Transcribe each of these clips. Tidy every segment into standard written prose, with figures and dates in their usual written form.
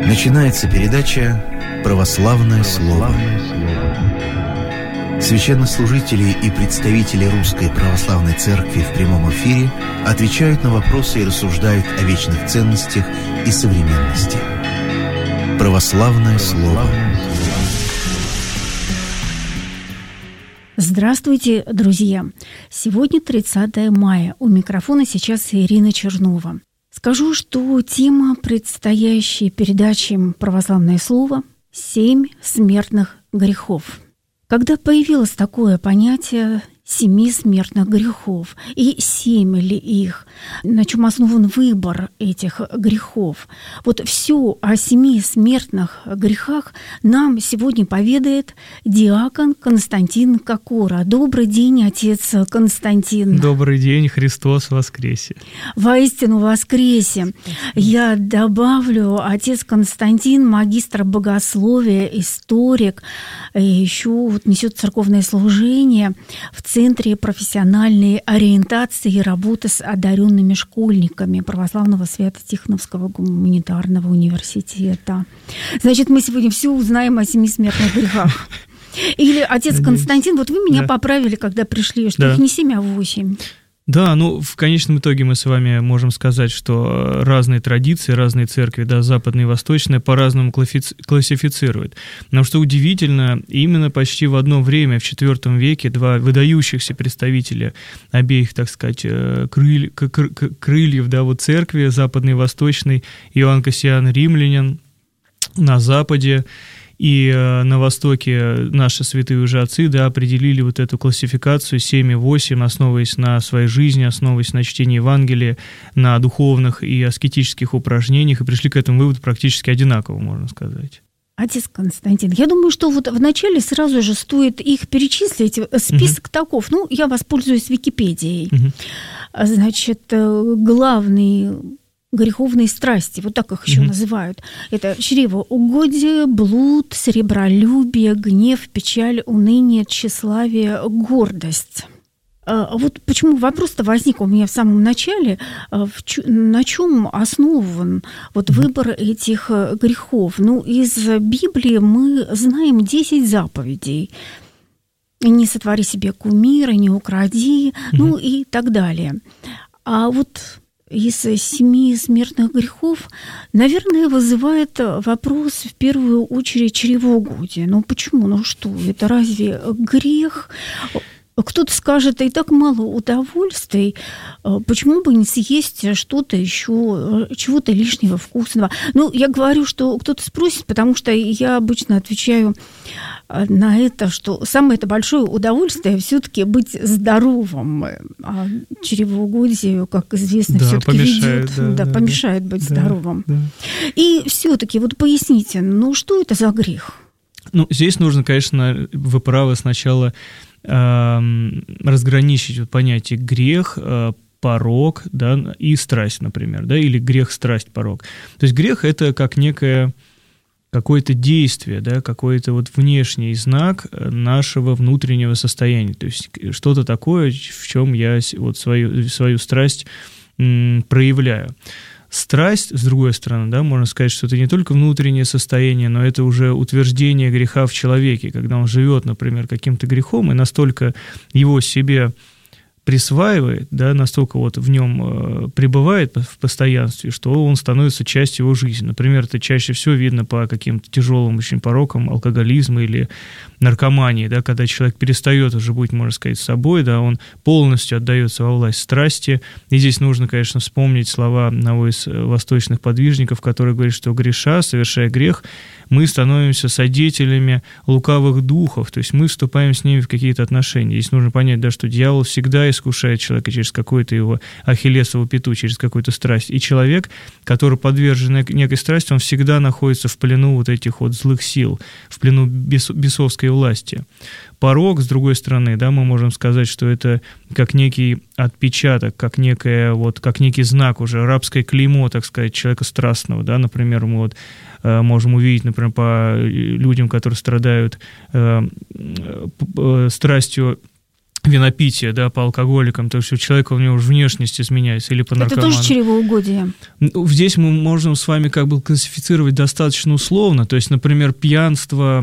Начинается передача «Православное слово». Священнослужители и представители Русской Православной Церкви в прямом эфире отвечают на вопросы и рассуждают о вечных ценностях и современности. «Православное слово». Здравствуйте, друзья! Сегодня 30 мая. У микрофона сейчас Ирина Чернова. Скажу, что тема предстоящей передачи «Православное слово» – 7 смертных грехов. Когда появилось такое понятие 7 смертных грехов, и 7 ли их, на чем основан выбор этих грехов. Вот все о 7 смертных грехах нам сегодня поведает диакон Константин Кокора. Добрый день, отец Константин. Добрый день, Христос воскресе. Воистину воскресе. Я добавлю, отец Константин, магистр богословия, историк, и еще вот несет церковное служение в Центре профессиональной ориентации и работы с одаренными школьниками Православного Свято-Тихоновского гуманитарного университета. Значит, мы сегодня все узнаем о 7 смертных грехах. Или, отец Константин, вот вы меня поправили, когда пришли, что их не 7, а 8. Да, в конечном итоге мы с вами можем сказать, что разные традиции, разные церкви, западные и восточные, по-разному классифицируют. Но что удивительно, именно почти в одно время, в IV веке, два выдающихся представителя обеих, так сказать, крыльев церкви, западной и восточной, Иоанн Кассиан Римлянин на Западе, и на Востоке наши святые уже отцы определили вот эту классификацию 7 и 8, основываясь на своей жизни, основываясь на чтении Евангелия, на духовных и аскетических упражнениях, и пришли к этому выводу практически одинаково, можно сказать. Отец Константин, я думаю, что вот вначале сразу же стоит их перечислить. Список таков. Я воспользуюсь Википедией. Значит, главный... греховные страсти, вот так их еще называют. Это чревоугодие, блуд, сребролюбие, гнев, печаль, уныние, тщеславие, гордость. Вот почему вопрос-то возник у меня в самом начале, на чем основан выбор этих грехов? Из Библии мы знаем 10 заповедей. Не сотвори себе кумира, не укради, и так далее. А из 7 смертных грехов, наверное, вызывает вопрос в первую очередь чревоугодие. Почему? Что? Это разве грех? Кто-то скажет, и так мало удовольствий, почему бы не съесть что-то еще, чего-то лишнего, вкусного? Я говорю, что кто-то спросит, потому что я обычно отвечаю на это, что самое это большое удовольствие все-таки быть здоровым. А чревоугодие, как известно, все-таки помешает быть здоровым. Да. И все-таки поясните, что это за грех? Здесь нужно, конечно, вы правы, сначала разграничить понятие грех, порок, и страсть, например, или грех, страсть, порок. То есть грех – это как некое какое-то действие, какой-то внешний знак нашего внутреннего состояния, то есть что-то такое, в чем я свою страсть проявляю. Страсть, с другой стороны, можно сказать, что это не только внутреннее состояние, но это уже утверждение греха в человеке, когда он живет, например, каким-то грехом и настолько его себе присваивает, настолько в нем пребывает в постоянстве, что он становится частью его жизни. Например, это чаще всего видно по каким-то тяжелым очень порокам, алкоголизма или наркомании, когда человек перестает уже быть, можно сказать, собой, он полностью отдается во власть страсти. И здесь нужно, конечно, вспомнить слова одного из восточных подвижников, который говорит, что греша, совершая грех, мы становимся содетелями лукавых духов, то есть мы вступаем с ними в какие-то отношения. Здесь нужно понять, что дьявол всегда искушает человека через какую-то его ахиллесову пяту, через какую-то страсть. И человек, который подвержен некой страсти, он всегда находится в плену этих злых сил, в плену бесовской власти. Порок, с другой стороны, мы можем сказать, что это как некий отпечаток, как некий знак уже, рабское клеймо, так сказать, человека страстного, например, мы можем увидеть, например, по людям, которые страдают страстью винопития, да, по алкоголикам, то есть у человека у него уже внешность изменяется, или по наркоману. Это тоже чревоугодие. Здесь мы можем с вами как бы классифицировать достаточно условно, то есть, например, пьянство,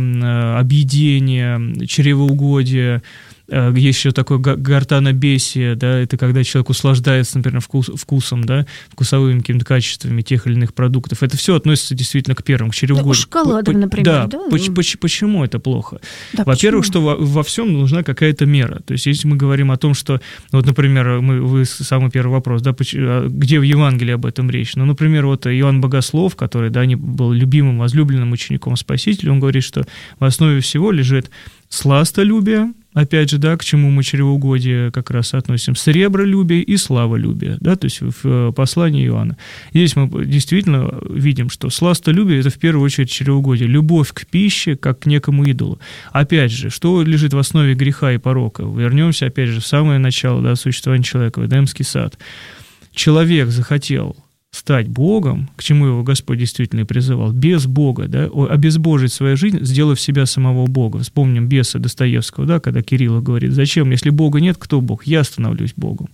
объедение, чревоугодие. Есть еще такое гортанобесие, да, это когда человек услаждается, например, вкусом, да, вкусовыми какими-то качествами тех или иных продуктов. Это все относится действительно к первому, к чревоугодию. Шоколадом, например, да? Почему это плохо? Да, во-первых, почему? что во всем нужна какая-то мера. То есть, если мы говорим о том, что, вот, например, вы самый первый вопрос, да, где в Евангелии об этом речь? Ну, например, вот Иоанн Богослов, который, да, был любимым, возлюбленным учеником Спасителя, он говорит, что в основе всего лежит сластолюбие, опять же, да, к чему мы чревоугодие как раз относим, сребролюбие и славолюбие, да, то есть в послании Иоанна. Здесь мы действительно видим, что сластолюбие – это в первую очередь чревоугодие, любовь к пище, как к некому идолу. Опять же, что лежит в основе греха и порока? Вернемся, опять же, в самое начало, да, существования человека, в Эдемский сад. Человек захотел стать Богом, к чему его Господь действительно и призывал, без Бога, да, обезбожить свою жизнь, сделав себя самого Бога. Вспомним беса Достоевского, да, когда Кириллов говорит, зачем, если Бога нет, кто Бог? Я становлюсь Богом.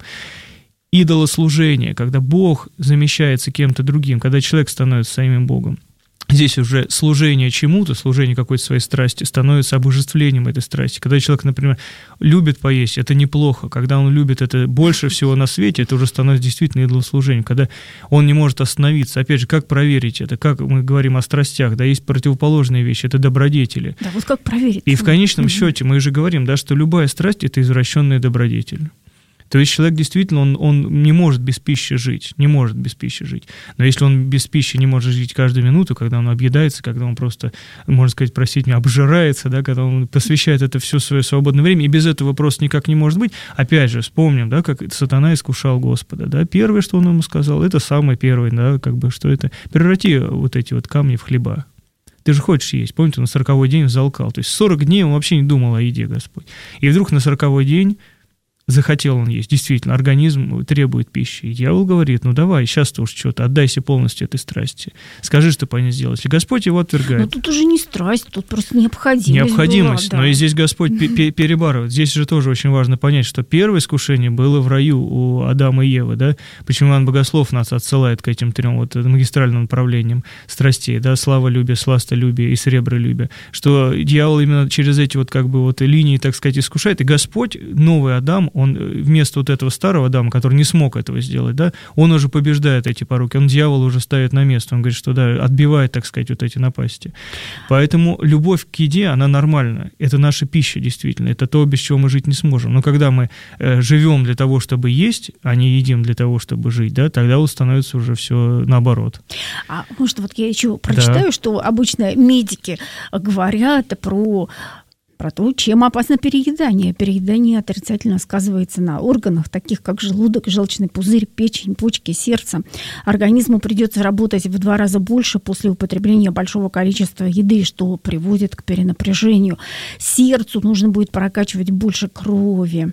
Идолослужение, когда Бог замещается кем-то другим, когда человек становится самим Богом. Здесь уже служение чему-то, служение какой-то своей страсти становится обожествлением этой страсти. Когда человек, например, любит поесть, это неплохо. Когда он любит это больше всего на свете, это уже становится действительно идолослужением. Когда он не может остановиться. Опять же, как проверить это? Как мы говорим о страстях, да, есть противоположные вещи, это добродетели. Да, вот как проверить? И в конечном счете мы же говорим, да, что любая страсть – это извращенная добродетель. То есть человек действительно, он не может без пищи жить, не может без пищи жить. Но если он без пищи не может жить каждую минуту, когда он объедается, когда он просто, можно сказать, простите меня, обжирается, да, когда он посвящает это все свое свободное время, и без этого просто никак не может быть. Опять же, вспомним, да, как сатана искушал Господа, да, первое, что он ему сказал, это самое первое, да, как бы, что это, преврати вот эти вот камни в хлеба. Ты же хочешь есть. Помните, он на 40-й день взалкал. То есть 40 дней он вообще не думал о еде, Господь. И вдруг на 40-й день захотел он есть. Действительно, организм требует пищи. И дьявол говорит, ну давай, сейчас-то уж что-то, отдайся полностью этой страсти. Скажи, что по ней сделать. И Господь его отвергает. Но тут уже не страсть, тут просто необходимость. Необходимость, была, да. Но и здесь Господь перебарывает. Здесь же тоже очень важно понять, что первое искушение было в раю у Адама и Евы, да? Почему Иоанн Богослов нас отсылает к этим трем вот магистральным направлениям страстей, да? Славолюбие, сластолюбие и сребролюбие. Что дьявол именно через эти вот как бы вот линии, так сказать, искушает. И Господь, новый Адам, он вместо вот этого старого Адама, который не смог этого сделать, да, он уже побеждает эти пороки, он дьявола уже ставит на место, он говорит, что да, отбивает, так сказать, вот эти напасти. Поэтому любовь к еде, она нормальна, это наша пища действительно, это то, без чего мы жить не сможем. Но когда мы живем для того, чтобы есть, а не едим для того, чтобы жить, да, тогда вот становится уже все наоборот. А может, вот я еще прочитаю, да, что обычно медики говорят про то, чем опасно переедание. Переедание отрицательно сказывается на органах, таких как желудок, желчный пузырь, печень, почки, сердце. Организму придется работать в 2 раза больше после употребления большого количества еды, что приводит к перенапряжению. Сердцу нужно будет прокачивать больше крови,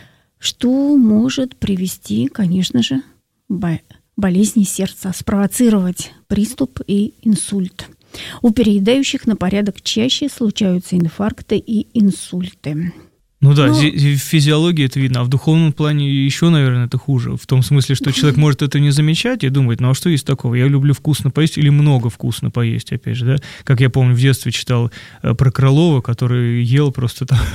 что может привести, конечно же, к болезни сердца, спровоцировать приступ и инсульт. У переедающих на порядок чаще случаются инфаркты и инсульты. Ну да, в физиологии это видно, а в духовном плане еще, наверное, это хуже. В том смысле, что человек может это не замечать и думать, ну а что есть такого? Я люблю вкусно поесть или много вкусно поесть, опять же, да? Как я помню, в детстве читал про Крылова, который ел просто там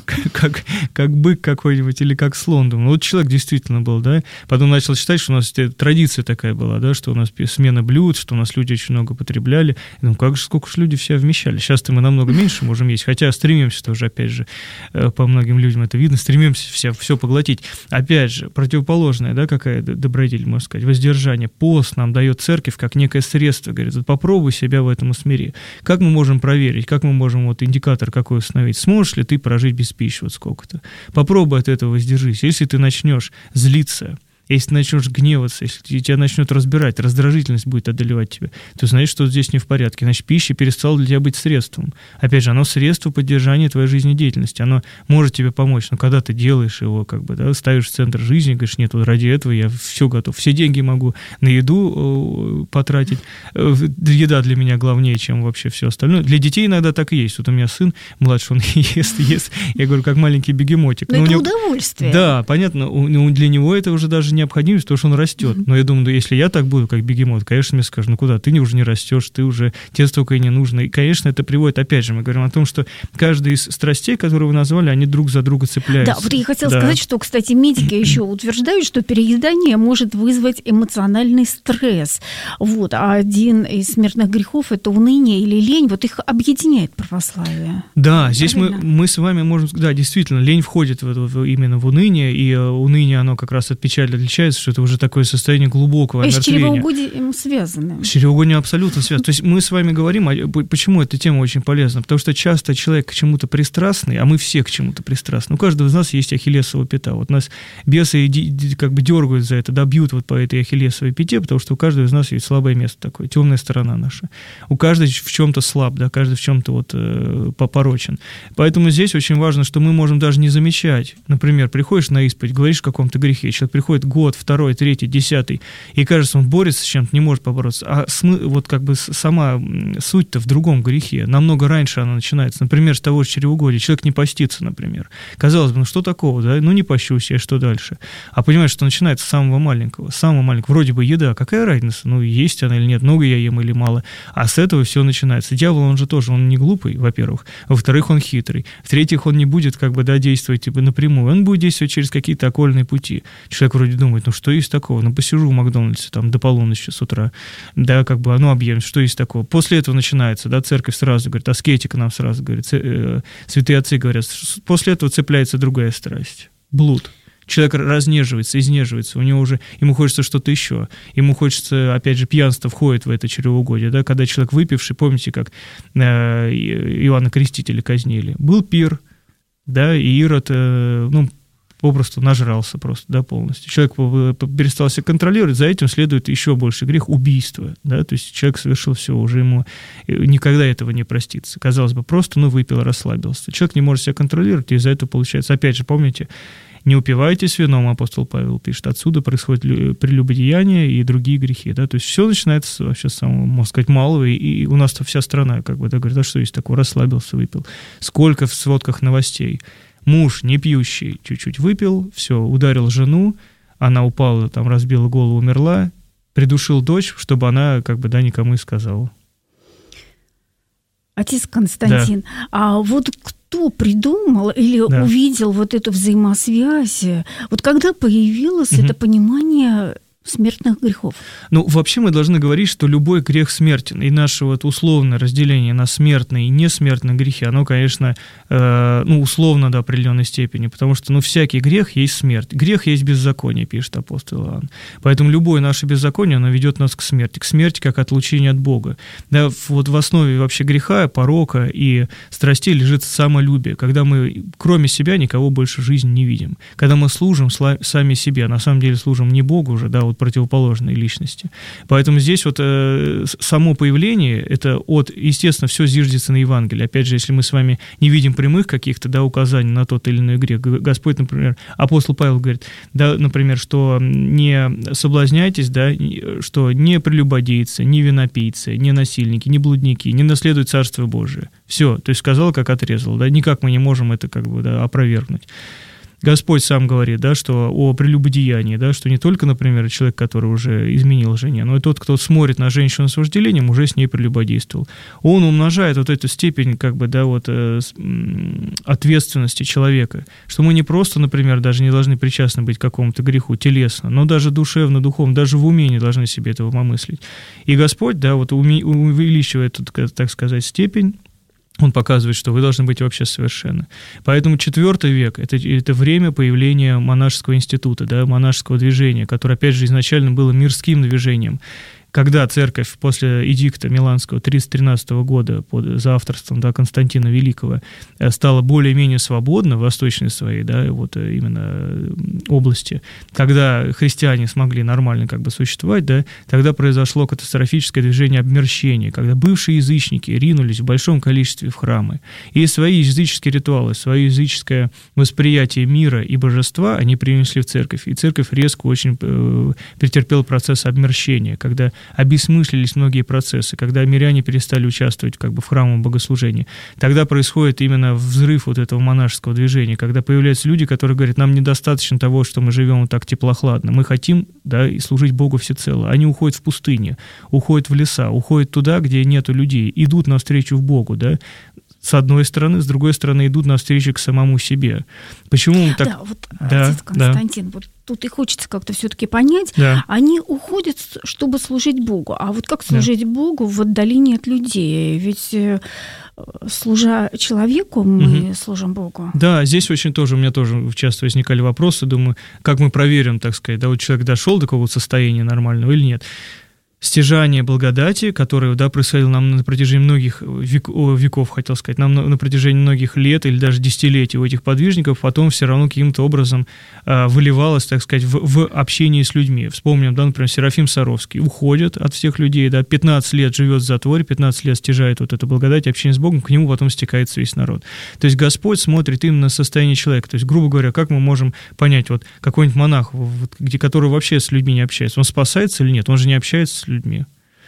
как бык какой-нибудь или как слон. Думаю, вот человек действительно был, да? Потом начал читать, что у нас традиция такая была, да, что у нас смена блюд, что у нас люди очень много потребляли. Я думаю, сколько же люди все вмещали. Сейчас-то мы намного меньше можем есть, хотя стремимся тоже, опять же, по многим людям это видно, стремимся все поглотить. Опять же, противоположная, да, какая добродетель, можно сказать, воздержание. Пост нам дает церковь как некое средство, говорит, вот попробуй себя в этом усмири. Как мы можем проверить, как мы можем вот индикатор какой установить? Сможешь ли ты прожить без пищи вот сколько-то? Попробуй от этого воздержись. Если ты начнешь злиться, Если ты начнешь гневаться, если тебя начнет разбирать, раздражительность будет одолевать тебя, то знаешь, что здесь не в порядке. Значит, пища перестала для тебя быть средством. Опять же, оно средство поддержания твоей жизнедеятельности. Оно может тебе помочь, но когда ты делаешь его, как бы, да, ставишь в центр жизни, говоришь, нет, вот ради этого я все готов, все деньги могу на еду потратить. Еда для меня главнее, чем вообще все остальное. Для детей иногда так и есть. Вот у меня сын младший, он ест. Я говорю, как маленький бегемотик. Но это удовольствие. Да, понятно. Для него это уже даже необходимость, потому что он растет. Но я думаю, да, если я так буду, как бегемот, конечно, мне скажут, ну куда, ты уже не растешь, тебе столько и не нужно. И, конечно, это приводит, опять же, мы говорим о том, что каждая из страстей, которые вы назвали, они друг за друга цепляются. Да, вот я хотела сказать, что, кстати, медики еще утверждают, что переедание может вызвать эмоциональный стресс. Вот. А один из смертных грехов – это уныние или лень. Вот их объединяет православие. Да, здесь мы с вами можем... Да, действительно, лень входит именно в уныние, и уныние, оно как раз от печали отличается, что это уже такое состояние глубокого омертвения. И с чревоугодием связаны. С чревоугодием абсолютно связано. То есть мы с вами говорим, почему эта тема очень полезна, потому что часто человек к чему-то пристрастный, а мы все к чему-то пристрастны. У каждого из нас есть ахиллесова пята. Вот нас бесы как бы дергают за это, да, бьют вот по этой ахиллесовой пяте, потому что у каждого из нас есть слабое место такое, темная сторона наша. У каждого в чем-то слаб, да, каждый в чем-то вот попорочен. Поэтому здесь очень важно, что мы можем даже не замечать. Например, приходишь на исповедь, говоришь о каком-то грехе, человек приходит год, второй, третий, 10, и кажется, он борется с чем-то, не может побороться. А вот как бы сама суть-то в другом грехе. Намного раньше она начинается. Например, с того же чревоугодия. Человек не постится, например. Казалось бы, ну что такого, да? Ну не пощусь я, что дальше? А понимаешь, что начинается с самого маленького. Вроде бы еда, какая разница? Ну есть она или нет, много я ем или мало. А с этого все начинается. Дьявол, он же тоже, он не глупый, во-первых. Во-вторых, он хитрый. В-третьих, он не будет как бы, да, действовать типа напрямую. Он будет действовать через какие-то окольные пути. Человек вроде думает, ну что есть такого? Ну посижу в Макдональдсе там до полуночи с утра. Да, как бы, ну объем, что есть такого? После этого начинается, да, церковь сразу говорит, аскетика нам сразу говорит, святые отцы говорят, после этого цепляется другая страсть. Блуд. Человек разнеживается, изнеживается, ему хочется что-то еще. Ему хочется, опять же, пьянство входит в это чревоугодие. Да? Когда человек выпивший, помните, как Иоанна Крестителя казнили. Был пир, да, и Ирод, попросту нажрался просто, да, полностью. Человек перестал себя контролировать, за этим следует еще больше грех — убийство, да, то есть человек совершил все, уже ему никогда этого не простится. Казалось бы, просто, выпил, расслабился. Человек не может себя контролировать, и из-за этого получается, опять же, помните, не упивайтесь вином, апостол Павел пишет, отсюда происходит прелюбодеяние и другие грехи, да, то есть все начинается вообще с самого, можно сказать, малого, и у нас-то вся страна, как бы, да, говорит, а что есть такое, расслабился, выпил. Сколько в сводках новостей. Муж, не пьющий, чуть-чуть выпил, все, ударил жену, она упала, там, разбила голову, умерла, придушил дочь, чтобы она, как бы, да, никому не сказала. Отец Константин, да. А вот кто придумал или увидел вот эту взаимосвязь? Вот когда появилось это понимание смертных грехов? Вообще мы должны говорить, что любой грех смертен, и наше вот условное разделение на смертные и несмертные грехи, оно, конечно, условно до определенной степени, потому что, всякий грех есть смерть. Грех есть беззаконие, пишет апостол Иоанн. Поэтому любое наше беззаконие, оно ведет нас к смерти как отлучение от Бога. Да, вот в основе вообще греха, порока и страстей лежит самолюбие, когда мы, кроме себя, никого больше в жизни не видим. Когда мы служим сами себе, а на самом деле служим не Богу уже, да, вот противоположной личности. Поэтому здесь вот само появление, это естественно, все зиждется на Евангелии. Опять же, если мы с вами не видим прямых каких-то, да, указаний на тот или иной грех, Господь, например, апостол Павел говорит, да, например, что не соблазняйтесь, да, что не прелюбодейцы, не винопийцы, не насильники, не блудники, не наследуют Царство Божие. Все, то есть сказал, как отрезал, да, никак мы не можем это как бы, да, опровергнуть. Господь сам говорит, да, что о прелюбодеянии, да, что не только, например, человек, который уже изменил жене, но и тот, кто смотрит на женщину с вожделением, уже с ней прелюбодействовал. Он умножает вот эту степень, как бы, да, вот, ответственности человека, что мы не просто, например, даже не должны причастны быть к какому-то греху телесно, но даже душевно, духовно, даже в уме не должны себе этого помыслить. И Господь, да, вот увеличивает, так сказать, степень. Он показывает, что вы должны быть вообще совершенны. Поэтому IV век – это время появления монашеского института, да, монашеского движения, которое, опять же, изначально было мирским движением. когда церковь после эдикта Миланского 313 года за авторством, да, Константина Великого стала более-менее свободна в восточной своей, да, вот именно области, когда христиане смогли нормально как бы существовать, да, тогда произошло катастрофическое движение обмерщения, когда бывшие язычники ринулись в большом количестве в храмы, и свои языческие ритуалы, свое языческое восприятие мира и божества они принесли в церковь, и церковь резко очень претерпела процесс обмерщения, когда обесмыслились многие процессы, когда миряне перестали участвовать как бы в храмовом богослужении. Тогда происходит именно взрыв вот этого монашеского движения, когда появляются люди, которые говорят, нам недостаточно того, что мы живем вот так теплохладно, мы хотим, да, и служить Богу всецело. Они уходят в пустыни, уходят в леса, уходят туда, где нету людей, идут навстречу Богу, да, с одной стороны, с другой стороны идут навстречу к самому себе. Почему так? Да, вот, отец Константин, вот тут и хочется как-то все-таки понять, они уходят, чтобы служить Богу. А вот как служить Богу в отдалении от людей? Ведь служа человеку, мы служим Богу. Да, здесь очень тоже, у меня тоже часто возникали вопросы, думаю, как мы проверим, так сказать, да, вот человек дошел до какого-то состояния нормального или нет. Стяжание благодати, которое, да, происходило нам на протяжении многих веков, хотел сказать, нам на протяжении многих лет или даже десятилетий у этих подвижников, потом все равно каким-то образом выливалось, так сказать, в общении с людьми. Вспомним, да, например, Серафим Саровский уходит от всех людей, да, 15 лет живет в затворе, 15 лет стяжает вот эту благодать, общение с Богом, к нему потом стекается весь народ. То есть Господь смотрит именно на состояние человека. То есть, грубо говоря, как мы можем понять, вот какой-нибудь монах, который вообще с людьми не общается, он спасается или нет? Он же не общается с людьми.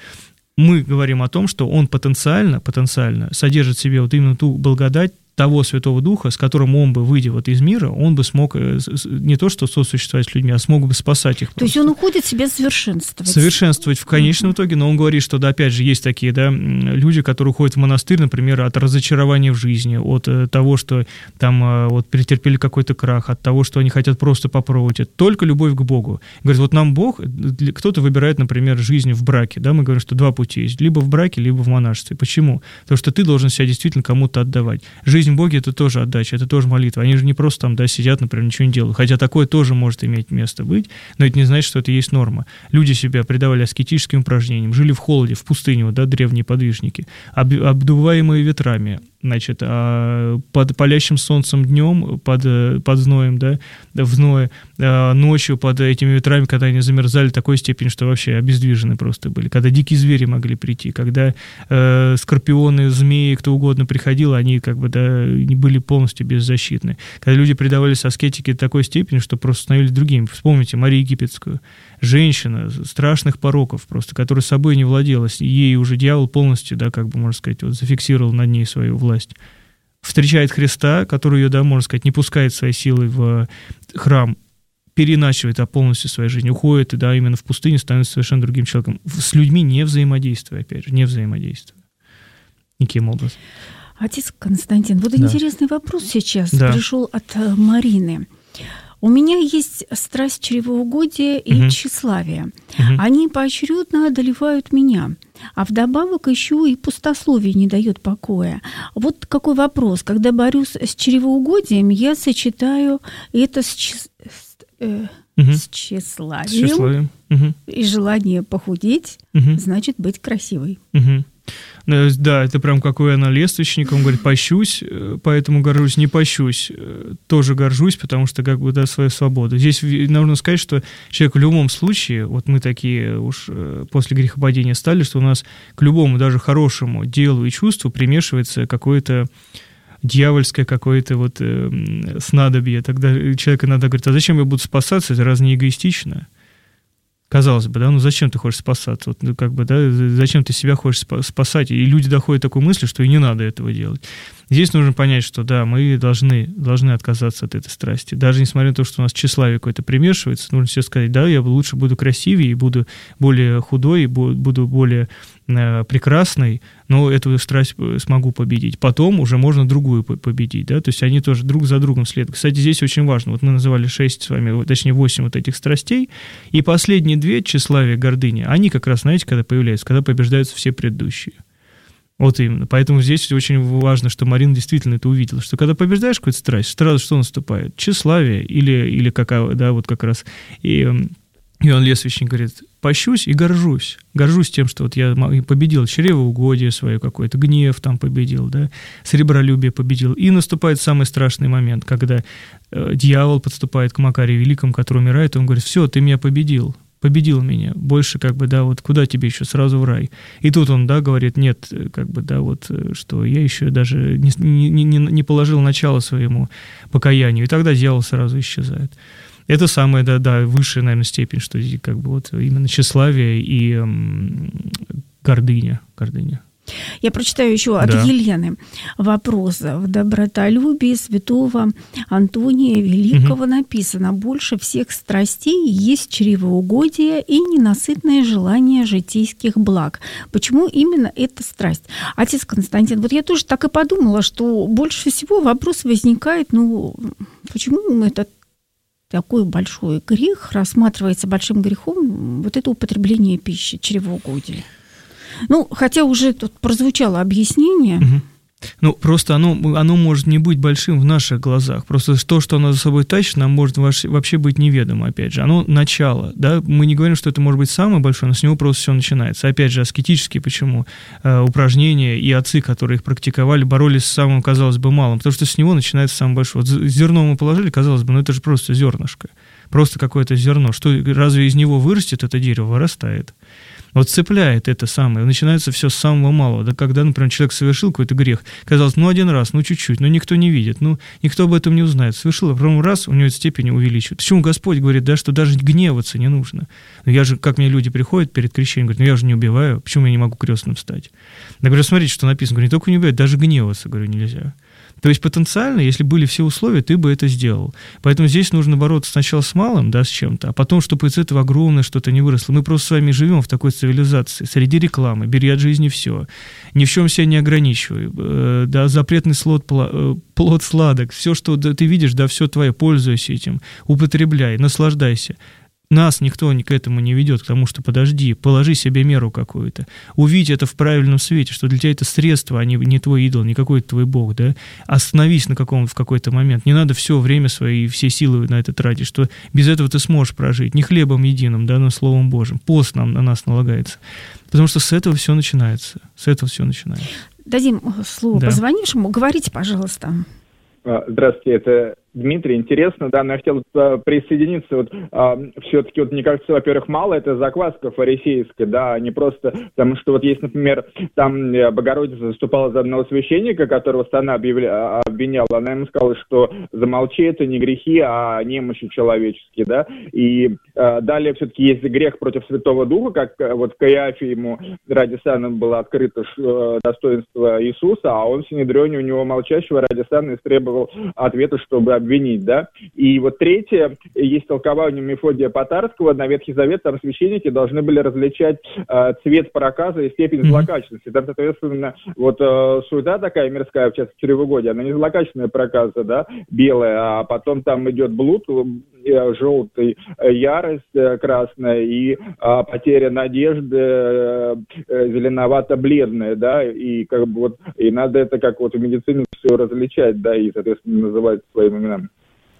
Мы говорим о том, что он потенциально содержит в себе вот именно ту благодать того Святого Духа, с которым он бы, выйдя вот из мира, он бы смог не то что сосуществовать с людьми, а смог бы спасать их. То есть он уходит себя совершенствовать. Совершенствовать в конечном итоге, но он говорит, что, да, опять же, есть такие, да, люди, которые уходят в монастырь, например, от разочарования в жизни, от того, что там вот претерпели какой-то крах, от того, что они хотят просто попробовать. Это только любовь к Богу. Говорит, вот нам Бог, кто-то выбирает, например, жизнь в браке, да, мы говорим, что два пути есть, либо в браке, либо в монашестве. Почему? Потому что ты должен себя действительно кому-то отдавать. Жизнь Боги — это тоже отдача, это тоже молитва. Они же не просто там, да, сидят, например, ничего не делают. Хотя такое тоже может иметь место быть, но это не значит, что это есть норма. Люди себя предавали аскетическим упражнениям, жили в холоде, в пустыне, вот, да, древние подвижники, обдуваемые ветрами, значит, под палящим солнцем днем, под зноем, да, в зное, ночью под этими ветрами, когда они замерзали в такой степени, что вообще обездвижены просто были, когда дикие звери могли прийти, когда скорпионы, змеи, кто угодно приходил, они как бы, да, не были полностью беззащитны. Когда люди предавались аскетике до такой степени, что просто становились другими. Вспомните Марию Египетскую. Женщина страшных пороков просто, которая собой не владела, ей уже дьявол полностью, да, как бы, можно сказать, вот, зафиксировал над ней свою власть. Встречает Христа, который ее, да, можно сказать, не пускает своей силой в храм, переначивает полностью свою жизнь, уходит, да, именно в пустыню, становится совершенно другим человеком. С людьми не взаимодействуя, опять же, не взаимодействуя. Никаким образом. Отец Константин, вот интересный вопрос сейчас пришел от Марины. У меня есть страсть чревоугодия и тщеславия. Они поочередно одолевают меня. А вдобавок еще и пустословие не дает покоя. Вот какой вопрос. Когда борюсь с чревоугодием, я сочетаю это с тщеславием. И желание похудеть, значит быть красивой. Да, это прям какой она лествичник, он говорит, пощусь, поэтому горжусь, не пощусь, тоже горжусь, потому что как бы, да, свою свободу. Здесь нужно сказать, что человек в любом случае, вот мы такие уж после грехопадения стали, что у нас к любому, даже хорошему делу и чувству примешивается какое-то дьявольское какое-то вот снадобье. Тогда человек иногда говорит, а зачем я буду спасаться, это разве не эгоистично? Казалось бы, да, ну зачем ты хочешь спасаться? Вот, ну, как бы, да, зачем ты себя хочешь спасать? И люди доходят до такой мысли, что и не надо этого делать. Здесь нужно понять, что да, мы должны отказаться от этой страсти. Даже несмотря на то, что у нас тщеславие какое-то примешивается, нужно себе сказать, да, я лучше буду красивее, и буду более худой, и буду более прекрасной, но эту страсть смогу победить. Потом уже можно другую победить, да, то есть они тоже друг за другом следуют. Кстати, здесь очень важно, вот мы называли 6 с вами, точнее 8 вот этих страстей, и последние 2, тщеславие, гордыня, они как раз, знаете, когда появляются, когда побеждаются все предыдущие. Вот именно. Поэтому здесь очень важно, что Марина действительно это увидела, что когда побеждаешь какую-то страсть, сразу что наступает? Тщеславие или какая, да, вот как раз и Иоанн Лествичник говорит: пощусь и горжусь. Горжусь тем, что вот я победил чревоугодие свое какое-то, гнев там победил, да, сребролюбие победил. И наступает самый страшный момент, когда дьявол подступает к Макарию Великому, который умирает, и он говорит: все, ты меня победил меня, больше вот куда тебе еще, сразу в рай. И тут он, говорит: нет, что я еще даже не положил начало своему покаянию, и тогда дьявол сразу исчезает. Это самая, высшая, наверное, степень, что именно тщеславие и гордыня. Я прочитаю еще от Елены вопрос. В добротолюбии святого Антония Великого написано: больше всех страстей есть чревоугодие и ненасытное желание житейских благ. Почему именно эта страсть? Отец Константин, вот я тоже так и подумала, что больше всего вопрос возникает, почему это такой большой грех рассматривается большим грехом, вот это употребление пищи, чревоугодие. Хотя уже тут прозвучало объяснение. Просто оно может не быть большим в наших глазах. Просто то, что оно за собой тащит, нам может вообще быть неведомо, опять же. Оно начало, да? Мы не говорим, что это может быть самое большое, но с него просто все начинается. Опять же, аскетические почему упражнения и отцы, которые их практиковали, боролись с самым, казалось бы, малым, потому что с него начинается самое большое. Вот зерно мы положили, казалось бы, это же просто зернышко. Просто какое-то зерно. Разве из него вырастет это дерево? Вырастает. Вот цепляет это самое, начинается все с самого малого. Да, когда, например, человек совершил какой-то грех, казалось, один раз, чуть-чуть, но никто не видит, никто об этом не узнает. Совершил, а потом раз, у него эта степень увеличивает. Почему Господь говорит, что даже гневаться не нужно? Как мне люди приходят перед крещением, говорят: я же не убиваю, почему я не могу крестным стать? Я говорю: смотрите, что написано. Говорю: не только не убивать, даже гневаться, нельзя. То есть потенциально, если были все условия, ты бы это сделал. Поэтому здесь нужно бороться сначала с малым, с чем-то, а потом, чтобы из этого огромное что-то не выросло. Мы просто с вами живем в такой цивилизации, среди рекламы, бери от жизни все, ни в чем себя не ограничивай, запретный плод сладок, все, что ты видишь, все твое, пользуйся этим, употребляй, наслаждайся. Нас никто к этому не ведет, к тому, что подожди, положи себе меру какую-то, увидь это в правильном свете, что для тебя это средство, а не твой идол, не какой-то твой бог, да? Остановись в какой-то момент, не надо все время свои, все силы на это тратить, что без этого ты сможешь прожить, не хлебом единым, но Словом Божьим, пост на нас налагается, потому что с этого все начинается, Дадим слово позвонившему, говорите, пожалуйста. Здравствуйте, это Дмитрий. Интересно, но я хотел присоединиться. Все-таки мне кажется, во-первых, мало это закваска фарисейская, а не просто, потому что есть, например, там Богородица заступала за одного священника, которого страна обвиняла, она ему сказала, что замолчи, это не грехи, а немощи человеческие, и далее все-таки есть грех против Святого Духа, как Каиафе ему ради сана было открыто достоинство Иисуса, а он в Синедрионе у него молчащего ради сана истребовал ответа, чтобы обвинить, И третье, есть толкование Мефодия Потарского, на Ветхий Завет там священники должны были различать цвет проказа и степень злокачественности. Там, соответственно, суета такая мирская, в частности, чревоугодие, она не злокачественная проказа, белая, а потом там идет блуд, желтый, ярость красная и потеря надежды зеленовато-бледная, и и надо это как в медицине все различать, и, соответственно, называть своими именами.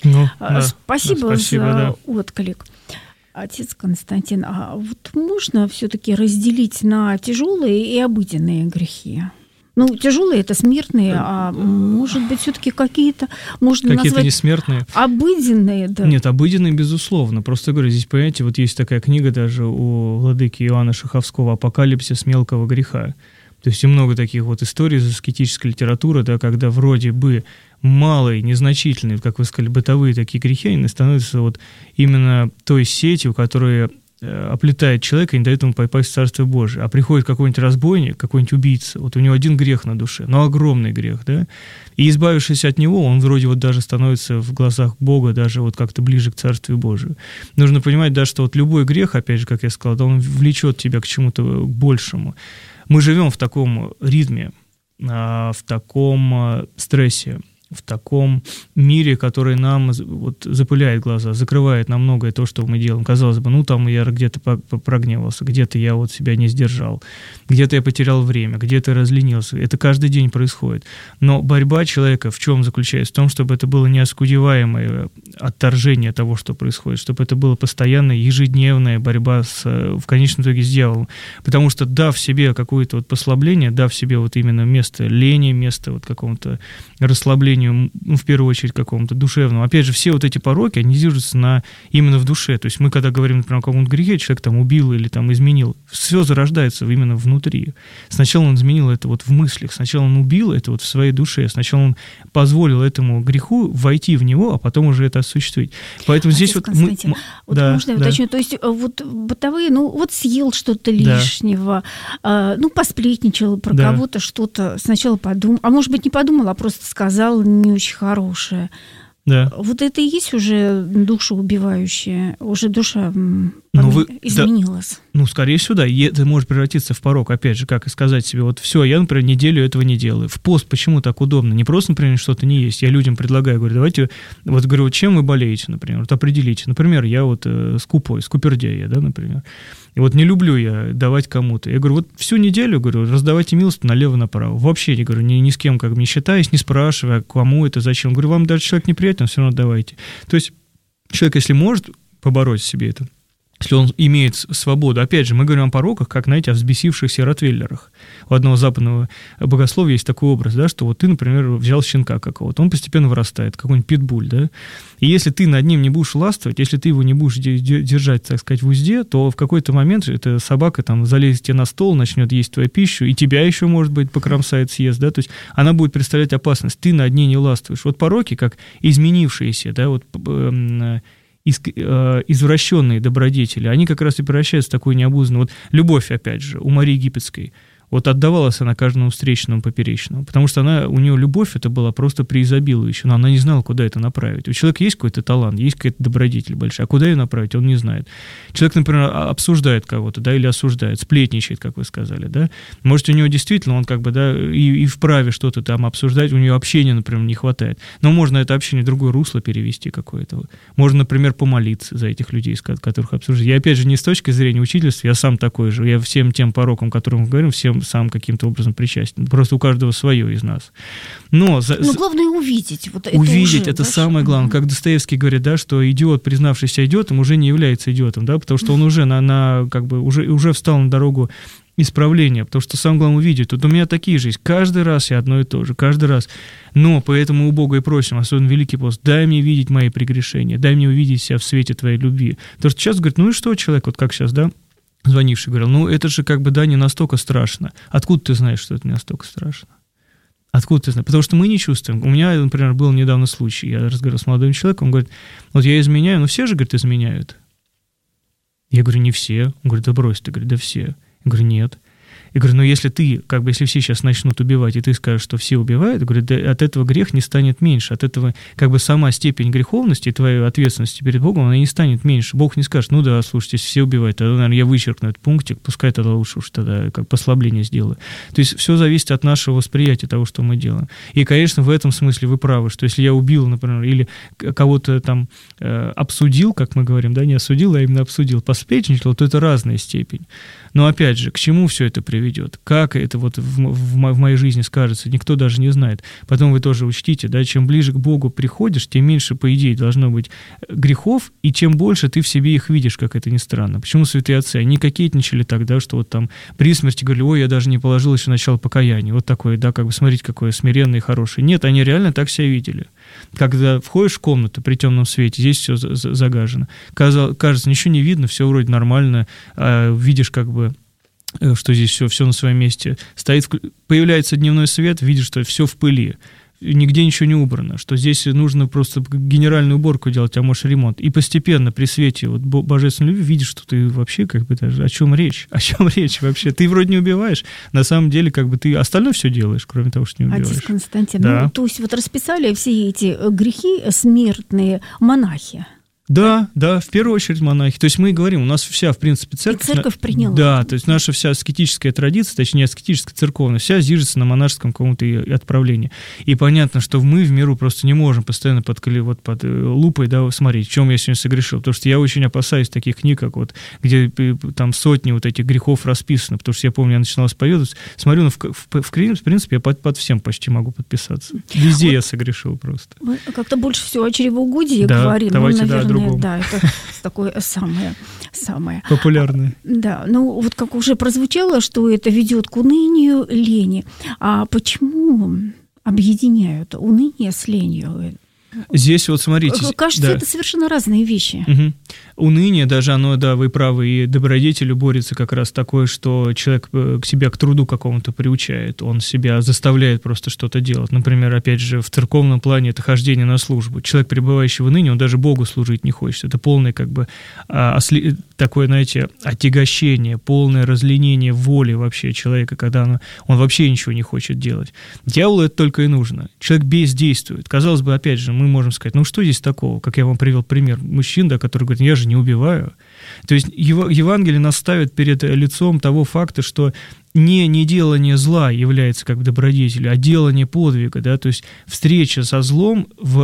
Спасибо за отклик. Отец Константин, а можно все-таки разделить на тяжелые и обыденные грехи? Тяжелые — это смертные, а может быть, все-таки какие-то можно назвать... Какие-то несмертные? Обыденные, Нет, обыденные, безусловно. Просто говорю, здесь, понимаете, есть такая книга даже у владыки Иоанна Шаховского «Апокалипсис мелкого греха». То есть и много таких историй из аскетической литературы, когда вроде бы малые, незначительные, как вы сказали, бытовые такие грехи, они становятся именно той сетью, которая оплетает человека и не дает ему попасть в Царствие Божие. А приходит какой-нибудь разбойник, какой-нибудь убийца, у него один грех на душе, но огромный грех, и избавившись от него, он вроде даже становится в глазах Бога даже как-то ближе к Царствию Божию. Нужно понимать, что любой грех, опять же, как я сказал, он влечет тебя к чему-то большему. Мы живем в таком ритме, в таком стрессе, в таком мире, который нам вот запыляет глаза, закрывает на многое то, что мы делаем. Казалось бы, ну там я где-то прогневался, где-то я вот себя не сдержал, где-то я потерял время, где-то разленился. Это каждый день происходит. Но борьба человека в чем заключается? В том, чтобы это было неоскудеваемое отторжение того, что происходит, чтобы это была постоянная ежедневная борьба в конечном итоге с дьяволом. Потому что, дав себе какое-то вот послабление, дав себе вот именно место лени, место вот какому-то расслаблению, ну, в первую очередь какому-то душевному. Опять же, все вот эти пороки, они держатся именно в душе. То есть мы, когда говорим, например, о каком-то грехе, человек там убил или там изменил, все зарождается именно внутри. Сначала он изменил это вот в мыслях, сначала он убил это вот в своей душе, сначала он позволил этому греху войти в него, а потом уже это осуществить. Поэтому здесь вот мы... Вот да, можно я уточню? То есть вот бытовые, ну вот съел что-то лишнего, ну посплетничал про кого-то, что-то сначала подумал, а может быть не подумал, а просто сказал не очень хорошее. Да. Вот это и есть уже душу убивающая, уже душа изменилась. Да, скорее всего, да. И это может превратиться в порок. Опять же, как и сказать себе, вот все, я, например, неделю этого не делаю. В пост почему так удобно? Не просто, например, что-то не есть. Я людям предлагаю, говорю, давайте, вот говорю, вот чем вы болеете, например, вот определите. Например, я вот скупердяй, да, например. И вот не люблю я давать кому-то. Я говорю, вот всю неделю, говорю, раздавайте милость налево-направо. Вообще, я говорю, ни с кем как бы не считаясь, не спрашивая, кому это, зачем. Говорю, вам даже человек неприятен, все равно давайте. То есть человек, если может побороть в себе это, если он имеет свободу. Опять же, мы говорим о пороках, как, знаете, о взбесившихся ротвейлерах. У одного западного богословия есть такой образ, да, что вот ты, например, взял щенка какого-то, он постепенно вырастает, какой-нибудь питбуль, да, и если ты над ним не будешь властвовать, если ты его не будешь держать, так сказать, в узде, то в какой-то момент эта собака там залезет тебе на стол, начнет есть твою пищу, и тебя еще, может быть, покромсает, съест, да, то есть она будет представлять опасность, ты над ней не властвуешь. Вот пороки, как изменившиеся, да, вот извращенные добродетели, они как раз и превращаются в такую необузданную. Вот любовь, опять же, у Марии Египетской. Вот отдавалась она каждому встречному поперечному, потому что у нее любовь это была просто преизобилующая, но она не знала, куда это направить. У человека есть какой-то талант, есть какая-то добродетель большая, а куда ее направить, он не знает. Человек, например, обсуждает кого-то, да, или осуждает, сплетничает, как вы сказали, да. Может, у него действительно, он как бы, да, и вправе что-то там обсуждать, у него общения, например, не хватает. Но можно это общение в другое русло перевести какое-то. Можно, например, помолиться за этих людей, которых обсуждать. Я, опять же, не с точки зрения учительства, я сам такой же, я всем тем порокам, о которых мы говорим, всем сам каким-то образом причастен. Просто у каждого свое из нас. Но главное увидеть. Вот увидеть это самое главное. Как Достоевский говорит, да, что идиот, признавшийся идиотом, уже не является идиотом, да, потому что он уже как бы уже встал на дорогу исправления, потому что самое главное увидеть. Вот у меня такие же есть. Каждый раз я одно и то же, каждый раз. Но поэтому у Бога и просим, особенно Великий пост, дай мне видеть мои прегрешения, дай мне увидеть себя в свете твоей любви. Потому что сейчас говорит, ну и что человек, вот как сейчас, да, звонивший говорил, ну это же как бы, да, не настолько страшно. Откуда ты знаешь, что это не настолько страшно? Откуда ты знаешь? Потому что мы не чувствуем. У меня, например, был недавно случай, я разговаривал с молодым человеком, он говорит, вот я изменяю, но все же, говорит, изменяют. Я говорю, не все. Он говорит, да брось ты, говорит, да все. Я говорю, нет. Я говорю, ну если ты, как бы, если все сейчас начнут убивать, и ты скажешь, что все убивают, я говорю, да, от этого грех не станет меньше, от этого, как бы, сама степень греховности и твоей ответственности перед Богом, она не станет меньше. Бог не скажет, ну да, слушайте, если все убивают, тогда, наверное, я вычеркну этот пунктик, пускай тогда лучше уж тогда как послабление сделаю. То есть все зависит от нашего восприятия того, что мы делаем. И, конечно, в этом смысле вы правы, что если я убил, например, или кого-то там обсудил, как мы говорим, да, не осудил, а именно обсудил, посплетничал, то это разная степень. Но, опять же, к чему все это приведет? Как это вот в моей жизни скажется, никто даже не знает. Потом вы тоже учтите, да, чем ближе к Богу приходишь, тем меньше, по идее, должно быть грехов, и чем больше ты в себе их видишь, как это ни странно. Почему святые отцы? Они кокетничали тогда, что вот там при смерти говорили, ой, я даже не положил еще начало покаяния. Вот такое, да, как бы смотрите, какое смиренное и хорошее. Нет, они реально так себя видели. Когда входишь в комнату при темном свете, здесь все загажено. Кажется, ничего не видно, все вроде нормально, видишь как бы, что здесь все на своем месте. Появляется дневной свет, видишь, что все в пыли. Нигде ничего не убрано, что здесь нужно просто генеральную уборку делать, а может ремонт. И постепенно при свете вот божественной любви видишь, что ты вообще как бы даже... О чем речь? О чем речь вообще? Ты вроде не убиваешь, на самом деле как бы ты остальное все делаешь, кроме того, что не убиваешь. Отец Константин, да. ну, то есть вот расписали все эти грехи смертные монахи. Да, в первую очередь монахи. То есть мы говорим, у нас вся, в принципе, церковь... И церковь приняла. Да, то есть наша вся аскетическая традиция, точнее, аскетическая церковная, вся зиждется на монашеском каком-то отправлении. И понятно, что мы в миру просто не можем постоянно под лупой, да, смотреть, в чем я сегодня согрешил. Потому что я очень опасаюсь таких книг, как вот, где там сотни вот этих грехов расписаны. Потому что я помню, я начинал исповедоваться, смотрю, ну, в принципе, я под всем почти могу подписаться. Везде я согрешил просто. Мы как-то больше всего о чревоугодии говорим. Давайте, наверное, другом. Да, это такое самое популярное. Да, ну вот как уже прозвучало, что это ведет к унынию, лени. А почему объединяют уныние с ленью? Здесь вот смотрите. Кажется, это совершенно разные вещи. Угу. Уныние даже, оно, да, вы правы, и добродетелью борется как раз такое, что человек к себя к труду какому-то приучает, он себя заставляет просто что-то делать. Например, опять же, в церковном плане это хождение на службу. Человек, пребывающий в унынии, он даже Богу служить не хочет. Это полное как бы такое, знаете, отягощение, полное разленение воли вообще человека, когда он вообще ничего не хочет делать. Дьяволу это только и нужно. Человек бездействует. Казалось бы, опять же, мы можем сказать, ну что здесь такого? Как я вам привел пример мужчин, да, который говорит, я же не убиваю. То есть Евангелие нас ставит перед лицом того факта, что не делание зла является как бы добродетелью, а делание подвига, да, то есть встреча со злом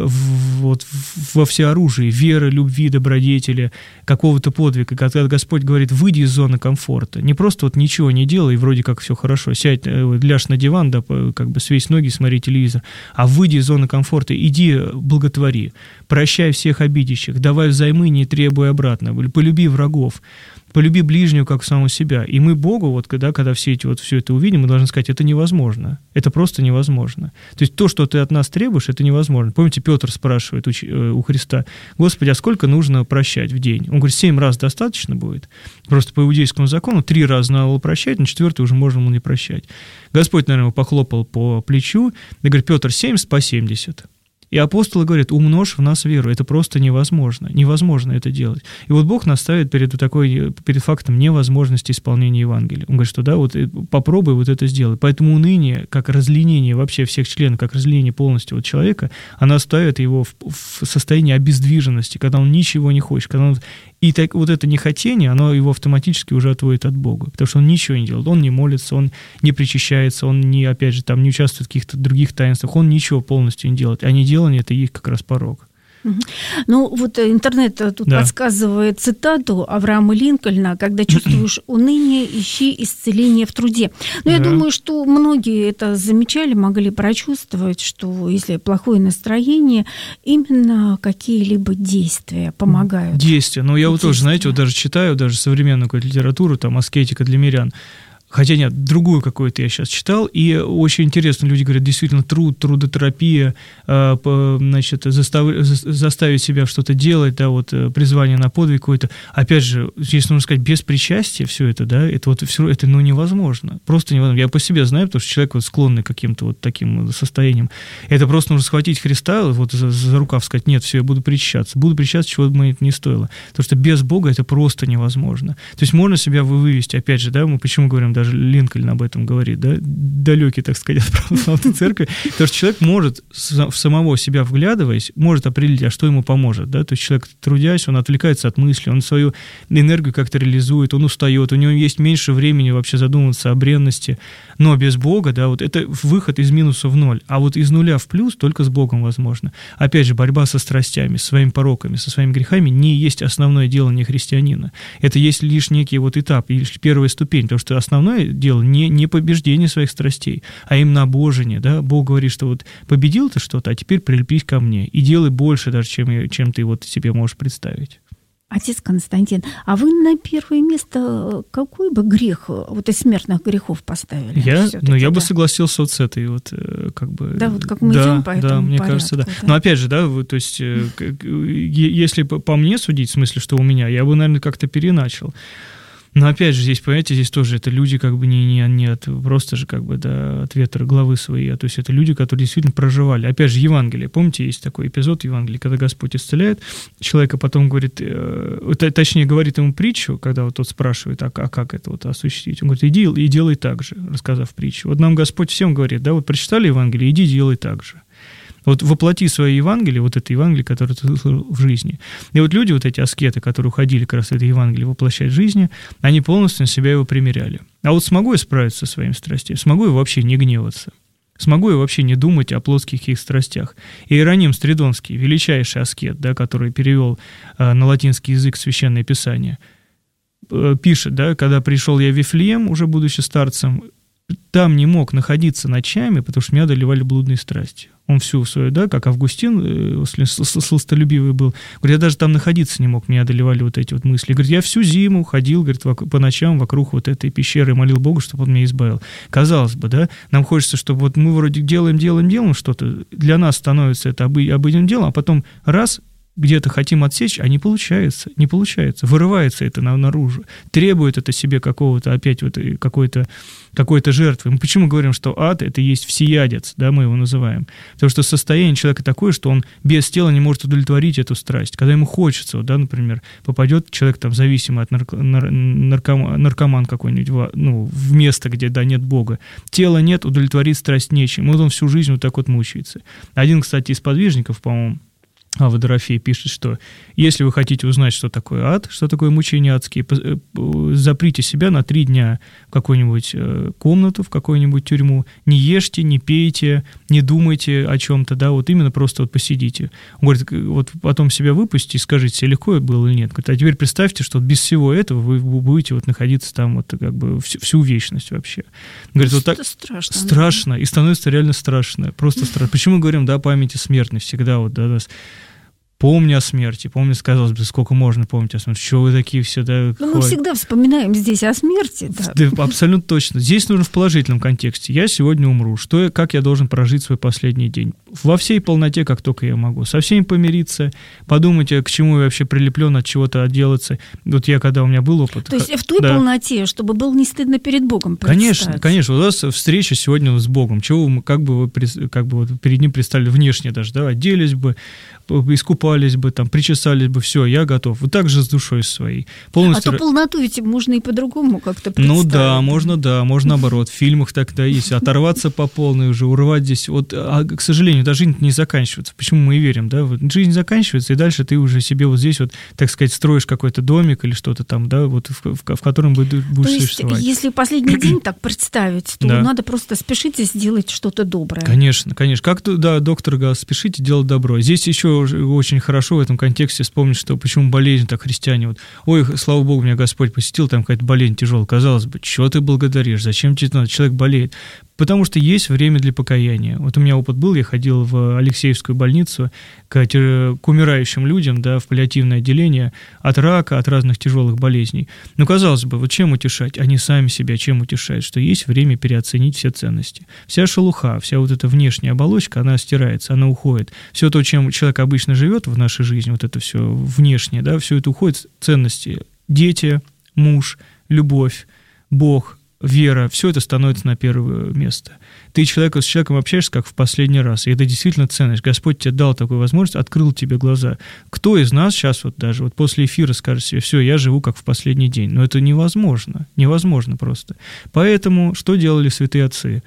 во всеоружии веры, любви, добродетели, какого-то подвига, когда Господь говорит, выйди из зоны комфорта, не просто вот ничего не делай, вроде как все хорошо, сядь, ляжь на диван, да, как бы свесь ноги, смотри телевизор, а выйди из зоны комфорта, иди благотвори, прощай всех обидящих, давай взаймы, не требуй обратно, полюби врагов, полюби ближнего, как самого себя. И мы Богу, вот когда все это увидим, мы должны сказать, это невозможно. Это просто невозможно. То есть то, что ты от нас требуешь, это невозможно. Помните, Петр спрашивает у Христа, Господи, а сколько нужно прощать в день? Он говорит, 7 раз достаточно будет. Просто по иудейскому закону 3 раза надо было прощать, на 4-й уже можно было не прощать. Господь, наверное, его похлопал по плечу и говорит, Петр, 70 по 70. И апостолы говорят, умножь в нас веру. Это просто невозможно. Невозможно это делать. И вот Бог нас ставит перед фактом невозможности исполнения Евангелия. Он говорит, что да, вот попробуй вот это сделать. Поэтому уныние, как разленение вообще всех членов, как разленение полностью человека, оно ставит его в состояние обездвиженности, когда он ничего не хочет. И вот это нехотение, оно его автоматически уже отводит от Бога. Потому что он ничего не делает. Он не молится, он не причащается, он не, опять же, там не участвует в каких-то других таинствах. Он ничего полностью не делает. А неделание – это и есть как раз порок. Ну, вот интернет тут подсказывает цитату Авраама Линкольна, когда чувствуешь уныние, ищи исцеление в труде. Но я думаю, что многие это замечали, могли прочувствовать, что если плохое настроение, именно какие-либо действия помогают. Действия. Ну, я вот тоже, знаете, вот даже читаю даже современную какую-то литературу, там, аскетика для мирян. Хотя нет, другую какую-то я сейчас читал, и очень интересно, люди говорят, действительно, трудотерапия, значит, заставить себя что-то делать, да, вот призвание на подвиг какой-то. Опять же, здесь нужно сказать, без причастия все это, да, это вот все, это, ну, невозможно. Просто невозможно. Я по себе знаю, потому что человек вот склонный к каким-то вот таким состояниям. Это просто нужно схватить Христа, вот за рукав сказать, нет, все, я буду причащаться, чего бы это ни стоило. Потому что без Бога это просто невозможно. То есть можно себя вывести, опять же, да, мы почему говорим, даже Линкольн об этом говорит, да, далекий, так сказать, от православной церкви, потому что человек может, в самого себя вглядываясь, может определить, а что ему поможет, да, то есть человек, трудясь, он отвлекается от мысли, он свою энергию как-то реализует, он устает, у него есть меньше времени вообще задумываться о бренности, но без Бога, да, вот это выход из минуса в ноль, а вот из нуля в плюс только с Богом возможно. Опять же, борьба со страстями, со своими пороками, со своими грехами не есть основное делание христианина, это есть лишь некий вот этап, лишь первая ступень, потому что основное дело не побеждение своих страстей, а именно обожение, да, Бог говорит, что вот победил ты что-то, а теперь прилепись ко мне и делай больше даже, чем ты вот себе можешь представить. Отец Константин, а вы на первое место какой бы грех, вот из смертных грехов поставили? Я бы согласился вот с этой вот, как бы... Да, вот как мы идем по этому мне порядку, кажется, да. Но опять же, да, то есть, если по мне судить, в смысле, что у меня, я бы, наверное, как-то переначал. Но опять же, здесь, понимаете, здесь тоже это люди как бы не от просто же как бы, да, от ветра главы свои, а то есть это люди, которые действительно проживали. Опять же, Евангелие, помните, есть такой эпизод в Евангелии, когда Господь исцеляет человека, потом говорит, точнее, говорит ему притчу, когда вот тот спрашивает, а как это вот осуществить? Он говорит, иди и делай так же, рассказав притчу. Вот нам Господь всем говорит, да, вот прочитали Евангелие, иди делай так же. Вот воплоти свои Евангелие, вот это Евангелие, которое ты слышал в жизни. И вот люди, вот эти аскеты, которые уходили как раз в это Евангелие воплощать в жизни, они полностью на себя его примеряли. А вот смогу я справиться со своими страстями? Смогу я вообще не гневаться? Смогу я вообще не думать о плотских их страстях? Иероним Стридонский, величайший аскет, да, который перевел на латинский язык Священное Писание, пишет, да, когда пришел я в Вифлеем, уже будучи старцем, там не мог находиться ночами, потому что меня одолевали блудные страсти. Он всю свою, да, как Августин, сластолюбивый был, говорит, я даже там находиться не мог, меня одолевали вот эти вот мысли. Говорит, я всю зиму ходил, говорит, по ночам вокруг вот этой пещеры и молил Бога, чтобы он меня избавил. Казалось бы, да, нам хочется, чтобы вот мы вроде делаем что-то, для нас становится это обыденным делом, а потом раз где-то хотим отсечь, а не получается, вырывается это наружу, требует это себе какого-то, опять вот какой-то жертвы. Мы почему говорим, что ад – это есть всеядец, да, мы его называем? Потому что состояние человека такое, что он без тела не может удовлетворить эту страсть. Когда ему хочется, да, например, попадет человек там зависимый от наркоман какой-нибудь, ну, в место, где, да, нет Бога. Тела нет, удовлетворить страсть нечем. Вот он всю жизнь вот так вот мучается. Один, кстати, из подвижников, по-моему, Ава Дорофей пишет, что если вы хотите узнать, что такое ад, что такое мучения адские, заприте себя на 3 дня в какую-нибудь комнату, в какую-нибудь тюрьму, не ешьте, не пейте, не думайте о чем-то, да, вот именно просто вот посидите. Он говорит, вот потом себя выпустите и скажите, себе легко было или нет. Говорит, а теперь представьте, что вот без всего этого вы будете вот находиться там вот как бы всю вечность вообще. Говорит, вот так страшно, и становится реально страшно, просто страшно. Почему мы говорим, да, памяти смертной всегда вот, да, нас... Помни о смерти. Казалось бы, сколько можно помнить о смерти. Что вы такие все, да? Ну, мы всегда вспоминаем здесь о смерти. Да. Да, абсолютно точно. Здесь нужно в положительном контексте. Я сегодня умру. Как я должен прожить свой последний день? Во всей полноте, как только я могу. Со всеми помириться, подумать, к чему я вообще прилеплен, от чего-то отделаться. Вот я, когда у меня был опыт... То есть в той полноте, чтобы было не стыдно перед Богом предстать. Конечно. У вас встреча сегодня с Богом. Чего вы, как бы вот перед Ним предстали внешне даже, да? Оделись бы, искупались бы, там, причесались бы, все, я готов. Вот так же с душой своей. Полностью... А то полноту ведь можно и по-другому как-то представить. Ну да, можно наоборот. В фильмах тогда есть. Оторваться по полной уже, урвать здесь. Вот, а, к сожалению, даже жизнь не заканчивается. Почему мы и верим, да? Вот жизнь заканчивается, и дальше ты уже себе вот здесь вот, так сказать, строишь какой-то домик или что-то там, да, вот в котором будешь существовать. Если последний день так представить, то надо просто спешить и сделать что-то доброе. Конечно. Как, да, доктор говорил, спешите делать добро. Здесь еще очень хорошо в этом контексте вспомнить, что почему болезнь так христиане. Вот, ой, слава Богу, меня Господь посетил, там какая-то болезнь тяжелая. Казалось бы, чего ты благодаришь, зачем тебе надо? Человек болеет. Потому что есть время для покаяния. Вот у меня опыт был, я ходил в Алексеевскую больницу к умирающим людям, да, в паллиативное отделение от рака, от разных тяжелых болезней. Но, казалось бы, вот чем утешать? Они сами себя чем утешают? Что есть время переоценить все ценности. Вся шелуха, вся вот эта внешняя оболочка, она стирается, она уходит. Все то, чем человек обычно живет в нашей жизни, вот это все внешнее, да, все это уходит, ценности. Дети, муж, любовь, Бог, вера, все это становится на первое место. Ты с человеком общаешься как в последний раз, и это действительно ценность. Господь тебе дал такую возможность, открыл тебе глаза. Кто из нас сейчас вот даже вот после эфира скажет себе, все, я живу как в последний день? Но это невозможно просто. Поэтому что делали святые отцы?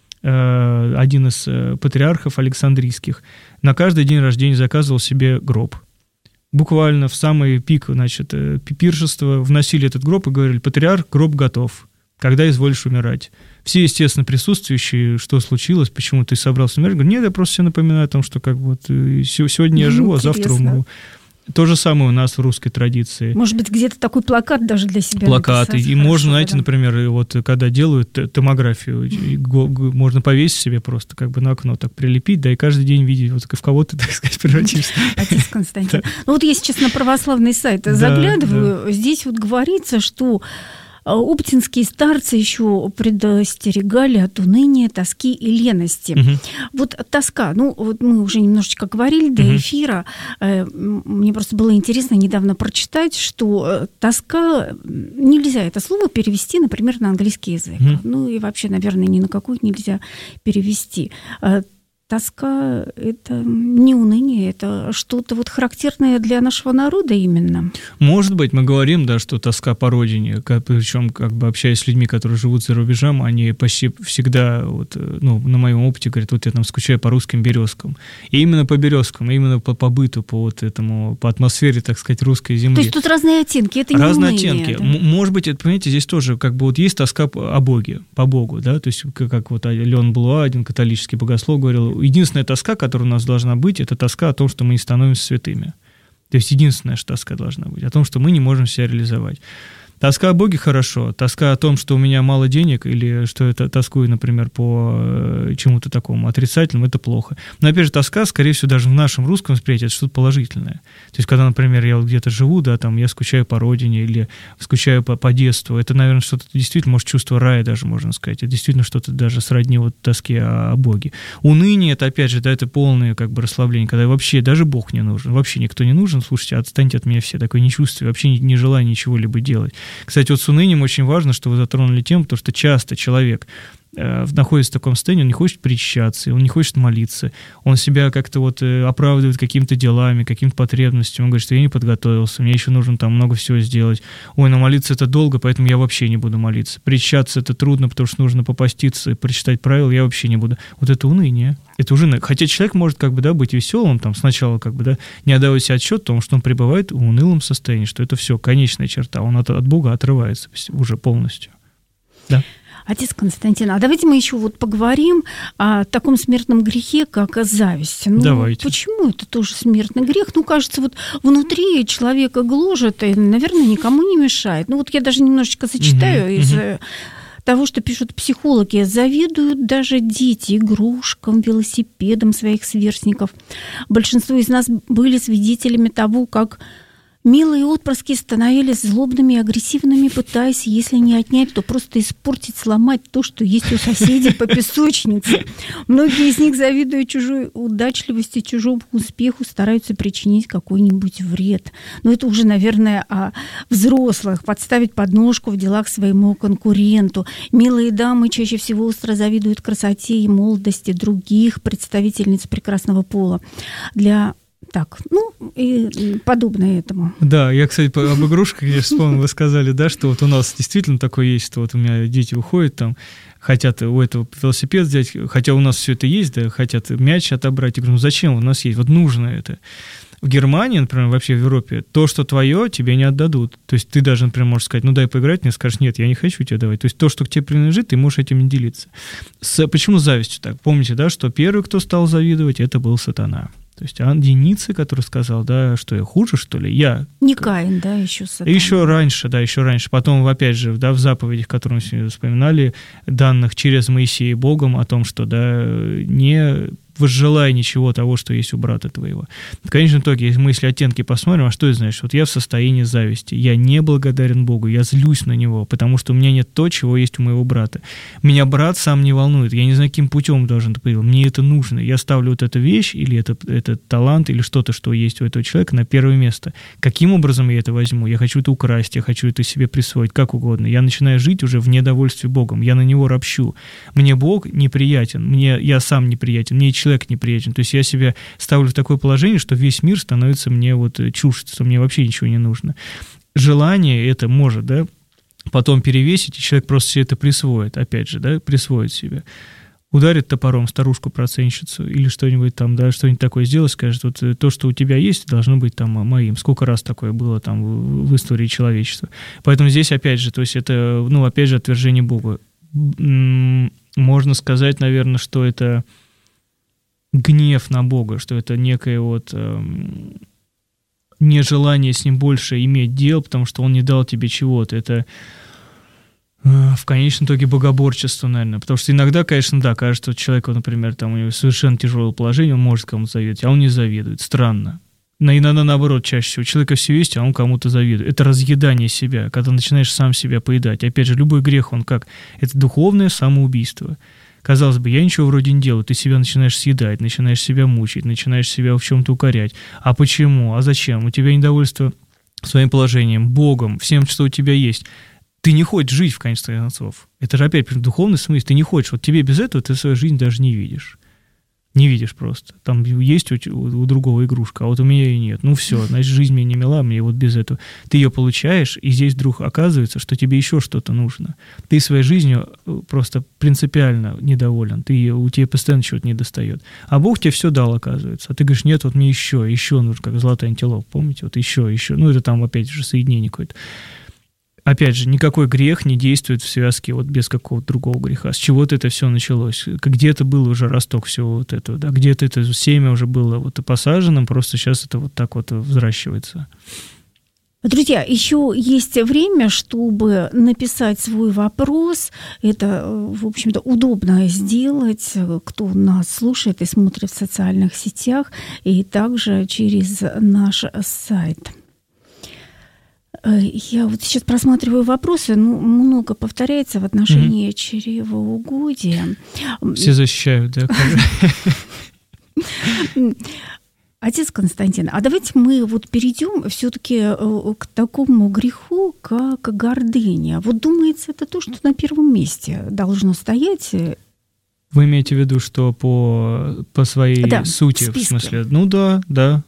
Один из патриархов Александрийских на каждый день рождения заказывал себе гроб. Буквально в самый пик, значит, пиршества вносили этот гроб и говорили, патриарх, гроб готов. Когда изволишь умирать. Все, естественно, присутствующие, что случилось, почему ты собрался умирать, говорят, нет, я просто себе напоминаю о том, что как вот сегодня я живу, а завтра умру. То же самое у нас в русской традиции. Может быть, где-то такой плакат даже для себя плакаты. написать. И хорошо, можно, знаете, например, вот когда делают томографию, можно повесить себе просто как бы на окно, так прилепить, да, и каждый день видеть, вот в кого ты, так сказать, превратишься. Отец Константин. Ну вот я сейчас на православный сайт заглядываю, здесь вот говорится, что оптинские старцы еще предостерегали от уныния, тоски и лености. Вот тоска, ну, вот мы уже немножечко говорили до эфира, мне просто было интересно недавно прочитать, что тоска, нельзя это слово перевести, например, на английский язык. Ну, и вообще, наверное, ни на какой нельзя перевести. тоска – это не уныние, это что-то вот характерное для нашего народа именно. Может быть, мы говорим, да, что тоска по родине, причем, как бы общаясь с людьми, которые живут за рубежом, они почти всегда, вот, ну, на моем опыте, говорят, вот я там скучаю по русским березкам. И именно по березкам, именно по быту, по вот этому, по атмосфере, так сказать, русской земли. То есть тут разные оттенки, это не разные уныние. Разные оттенки. Да? Может быть, это, понимаете, здесь тоже как бы вот есть тоска о Боге, по Богу, да, то есть как вот Леон Блуа, один католический богослов, говорил, единственная тоска, которая у нас должна быть, это тоска о том, что мы не становимся святыми. То есть единственная тоска должна быть, о том, что мы не можем себя реализовать. Тоска о Боге хорошо, тоска о том, что у меня мало денег, или что я тоскую, например, по чему-то такому отрицательному, это плохо. Но, опять же, тоска, скорее всего, даже в нашем русском восприятии, это что-то положительное. То есть, когда, например, я где-то живу, да, там, я скучаю по родине или скучаю по детству, это, наверное, что-то действительно, может, чувство рая даже, можно сказать. Это действительно что-то даже сродни вот тоске о Боге. Уныние, это, опять же, да, это полное, как бы, расслабление, когда вообще даже Бог не нужен, вообще никто не нужен, слушайте, отстаньте от меня все, такое нечувствие, вообще не желание ничего-либо делать. Кстати, вот с унынием очень важно, что вы затронули тему, потому что часто человек находится в таком состоянии, он не хочет причащаться, он не хочет молиться, он себя как-то вот оправдывает какими-то делами, какими-то потребностями, он говорит, что я не подготовился, мне еще нужно там много всего сделать, ой, но молиться это долго, поэтому я вообще не буду молиться, причащаться это трудно, потому что нужно попаститься и прочитать правила, я вообще не буду. Вот это уныние. Это уже, хотя человек может как бы, да, быть веселым, там, сначала как бы, да, не отдавать себе отчет о том, что он пребывает в унылом состоянии, что это все конечная черта, он от Бога отрывается уже полностью. Да. Отец Константин, а давайте мы еще вот поговорим о таком смертном грехе, как зависть. Ну, давайте. Почему это тоже смертный грех? Ну, кажется, вот внутри человека гложет и, наверное, никому не мешает. Ну, вот я даже немножечко зачитаю из того, что пишут психологи. Завидуют даже дети игрушкам, велосипедам своих сверстников. Большинство из нас были свидетелями того, как милые отпрыски становились злобными и агрессивными, пытаясь, если не отнять, то просто испортить, сломать то, что есть у соседей по песочнице. Многие из них, завидуя чужой удачливости, чужому успеху, стараются причинить какой-нибудь вред. Но это уже, наверное, о взрослых. Подставить подножку в делах своему конкуренту. Милые дамы чаще всего остро завидуют красоте и молодости других представительниц прекрасного пола. Так, ну, и подобное этому. Да, я, кстати, об игрушках, я вспомнил, вы сказали, да, что вот у нас действительно такое есть, что вот у меня дети уходят там, хотят у этого велосипед взять, хотя у нас все это есть, да, хотят мяч отобрать. Я говорю, ну зачем, у нас есть, вот нужно это. В Германии, например, вообще в Европе, то, что твое, тебе не отдадут. То есть ты даже, например, можешь сказать, ну дай поиграть, мне скажешь, нет, я не хочу тебе давать. То есть то, что к тебе принадлежит, ты можешь этим не делиться. Почему с завистью так? Помните, да, что первый, кто стал завидовать, это был сатана. То есть Ницше, который сказал, да, что я хуже, что ли, я... Не Каин, да, еще сатана. Еще раньше. Потом, опять же, да, в заповедях, которые мы сегодня вспоминали, данных через Моисея Богом о том, что, да, не возжелай ничего того, что есть у брата твоего. В конечном итоге, если мы оттенки посмотрим, а что это значит? Вот я в состоянии зависти, я не благодарен Богу, я злюсь на него, потому что у меня нет то, чего есть у моего брата. Меня брат сам не волнует, я не знаю, каким путем должен это быть, мне это нужно. Я ставлю вот эту вещь, или этот талант, или что-то, что есть у этого человека, на первое место. Каким образом я это возьму? Я хочу это украсть, я хочу это себе присвоить, как угодно. Я начинаю жить уже в недовольстве Богом, я на него ропщу. Мне Бог неприятен, я сам неприятен, мне человек неприятен. То есть я себя ставлю в такое положение, что весь мир становится мне вот чушь, что мне вообще ничего не нужно. Желание это может, да, потом перевесить, и человек просто себе это присвоит, опять же, да, присвоит себе. Ударит топором старушку-процентщицу или что-нибудь там, да, что-нибудь такое сделать, скажет, вот то, что у тебя есть, должно быть там моим. Сколько раз такое было там в истории человечества. Поэтому здесь, опять же, то есть это, ну, опять же, отвержение Бога. Можно сказать, наверное, что это гнев на Бога, что это некое вот нежелание с ним больше иметь дел, потому что он не дал тебе чего-то. Это в конечном итоге богоборчество, наверное. Потому что иногда, конечно, да, кажется, что человеку, например, там у него совершенно тяжелое положение, он может кому-то завидовать, а он не завидует. Странно. Иногда наоборот, чаще всего. У человека все есть, а он кому-то завидует. Это разъедание себя, когда начинаешь сам себя поедать. Опять же, любой грех, он как? Это духовное самоубийство. Казалось бы, я ничего вроде не делаю, ты себя начинаешь съедать, начинаешь себя мучить, начинаешь себя в чем-то укорять. А почему? А зачем? У тебя недовольство своим положением, Богом, всем, что у тебя есть. Ты не хочешь жить, в конце концов. Это же опять духовный смысл. Ты не хочешь. Вот тебе без этого ты свою жизнь даже не видишь. Не видишь просто. Там есть у другого игрушка, а вот у меня ее нет. Ну все, значит, жизнь мне не мила, мне вот без этого. Ты ее получаешь, и здесь вдруг оказывается, что тебе еще что-то нужно. Ты своей жизнью просто принципиально недоволен. У тебя постоянно чего-то недостает. А Бог тебе все дал, оказывается. А ты говоришь, нет, вот мне еще нужно, как золотой антилоп, помните? Вот еще. Ну это там опять же соединение какое-то. Опять же, никакой грех не действует в связке вот без какого-то другого греха. С чего-то это все началось. Где-то был уже росток всего вот этого, да, где-то это семя уже было вот и посаженным, просто сейчас это вот так вот взращивается. Друзья, еще есть время, чтобы написать свой вопрос. Это, в общем-то, удобно сделать, кто нас слушает и смотрит в социальных сетях, и также через наш сайт. Я вот сейчас просматриваю вопросы, много повторяется в отношении чревоугодия. Все защищают, да? Отец Константин, а давайте мы вот перейдем все-таки к такому греху, как гордыня. Вот думается, это то, что на первом месте должно стоять. Вы имеете в виду, что по своей сути, в смысле? Ну да.